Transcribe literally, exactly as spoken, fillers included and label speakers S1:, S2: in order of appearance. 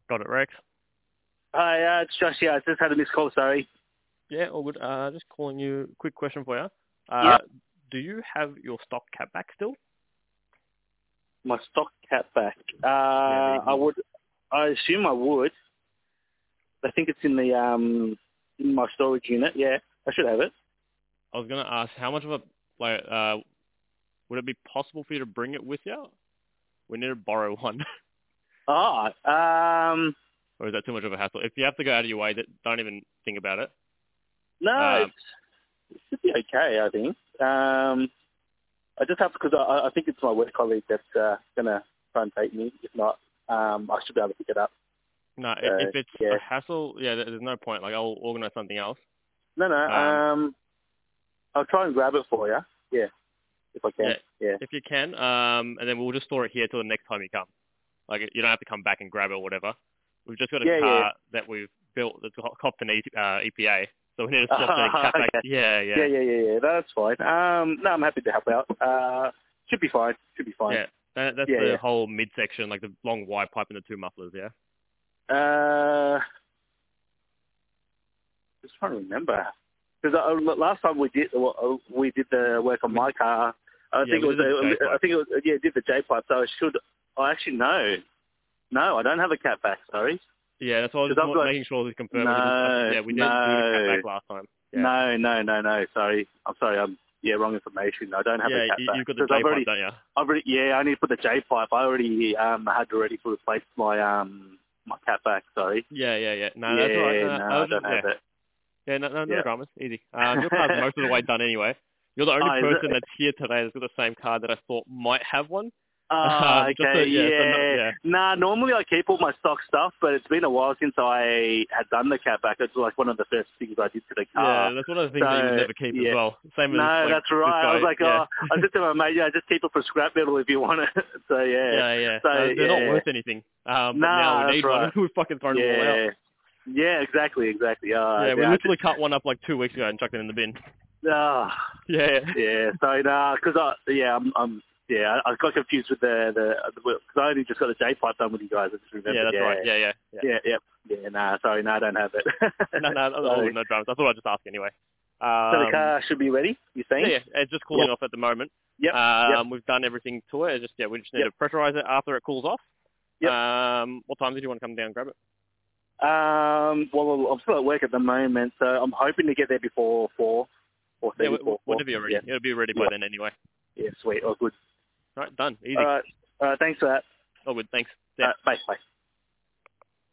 S1: Got it, Rex.
S2: Hi, uh, it's Josh. Yeah, I just had a missed call. Sorry.
S1: Yeah, all good. Uh, just calling you. Quick question for you. Uh,
S2: Yep.
S1: do you have your stock cap back still?
S2: My stock cat back. Uh,
S1: Yeah, the,
S2: I would. I assume I would. I think it's in the um in my storage unit. Yeah, I should have it.
S1: I was gonna ask how much of a like uh would it be possible for you to bring it with you? We need to borrow one.
S2: Oh, um,
S1: Or is that too much of a hassle? If you have to go out of your way, that don't even think about it.
S2: no,
S1: Um,
S2: it's, it should be okay. I think. Um, I just have because I, I think it's my work colleague that's uh, gonna try and take me. If not, um, I should be able to pick it up.
S1: no,
S2: So,
S1: if it's
S2: yeah.
S1: a hassle, yeah, there- there's no point. Like I'll organise something else.
S2: No, no.
S1: Um,
S2: Um, I'll try and grab it for you. Yeah, if I can.
S1: yeah,
S2: Yeah.
S1: if you can, um, and then we'll just store it here till the next time you come. Like you don't have to come back and grab it or whatever. We've just got a
S2: Yeah, yeah.
S1: car that we've built that's got copped an E- uh, E P A, so we need to swap the cat back.
S2: Okay.
S1: Yeah, yeah,
S2: Yeah, yeah, yeah, yeah. That's fine. Um, no, I'm happy to help out. Uh, should be fine. Should be fine.
S1: yeah. That, that's
S2: Yeah,
S1: the
S2: yeah.
S1: whole midsection, like the long wide pipe and the two mufflers. Yeah.
S2: Uh, just trying to remember because uh, last time we did well, we did the work on
S1: We,
S2: my car. I
S1: yeah,
S2: think it
S1: we
S2: was.
S1: did the J
S2: Uh, I
S1: pipe.
S2: think it was. Yeah, did the J pipe. So I should. Oh, actually, no, no, I don't have a cat back. Sorry,
S1: Yeah, that's why I was
S2: because
S1: just
S2: I've got
S1: making sure we confirm. We didn't, uh,
S2: no,
S1: yeah, we didn't do the cat
S2: no,
S1: back last time. Yeah.
S2: no, no, no, no. Sorry, I'm sorry. I'm yeah, wrong information. I don't have a
S1: Yeah,
S2: cat
S1: you,
S2: back
S1: you've got the
S2: because
S1: J
S2: I've already
S1: pipe, don't you?
S2: I've already, yeah, I need to put the J pipe. I already um had already to replace my um my cat back. Sorry.
S1: Yeah, yeah, yeah. No, that's all right.
S2: Yeah,
S1: No, no,
S2: no,
S1: I
S2: I
S1: was just
S2: don't have
S1: yeah,
S2: it.
S1: yeah. No, no, no
S2: Yeah.
S1: dramas. Easy. Um, your car's most of the way done anyway. You're the only
S2: oh, is
S1: person
S2: it?
S1: that's here today that's got the same car that I thought might have one.
S2: Ah,
S1: Um, just so,
S2: okay,
S1: yeah, so no,
S2: yeah.
S1: yeah,
S2: Nah, normally I keep all my stock stuff, but it's been a while since I had done the cat back. It's like one of the first things I did to the car.
S1: yeah. That's one of the things that you would
S2: So,
S1: never keep as
S2: yeah.
S1: well. Same as
S2: No,
S1: like
S2: that's
S1: this
S2: right. I
S1: guy.
S2: was like,
S1: Yeah,
S2: oh, I said to my mate, yeah, just keep it for scrap metal if you want it. So, yeah.
S1: yeah, yeah.
S2: So,
S1: No, they're not
S2: yeah.
S1: worth anything. Um, but now we
S2: Nah, that's
S1: need one.
S2: right.
S1: We've fucking thrown them all out.
S2: Yeah. Yeah, exactly, exactly. Uh,
S1: Yeah, we
S2: yeah, I
S1: literally cut one up like two weeks ago and chucked it in the bin.
S2: Ah,
S1: Yeah,
S2: yeah. So nah, because I yeah, I'm, I'm yeah, I I got confused with the the because I only just got the J pipe done with you guys. I just remembered.
S1: yeah, that's
S2: Yeah,
S1: right. Yeah, yeah, yeah.
S2: yeah, yeah. Yeah, nah, sorry, no, I don't have it.
S1: No, no, no,
S2: so,
S1: oh, no dramas. I thought I'd just ask anyway.
S2: so the
S1: Um,
S2: car should be ready. You saying?
S1: yeah, yeah, it's just cooling
S2: Yep.
S1: off at the moment.
S2: Yep. Yep.
S1: Um, we've done everything to it. It's just yeah, we just need
S2: Yep.
S1: to pressurize it after it cools off.
S2: Yep.
S1: Um, what time did you want to come down and grab it?
S2: Um. Well, I'm still at work at the moment, so I'm hoping to get there before four or
S1: Yeah,
S2: thirty
S1: w-
S2: four.
S1: whenever you're ready.
S2: Yeah.
S1: It'll be ready by
S2: Yeah.
S1: then anyway.
S2: Yeah. Sweet. Oh, good.
S1: All right, done. Easy.
S2: All right. All right. Thanks for that.
S1: Oh, good. Thanks.
S2: All
S1: Yeah.
S2: right, bye. Bye.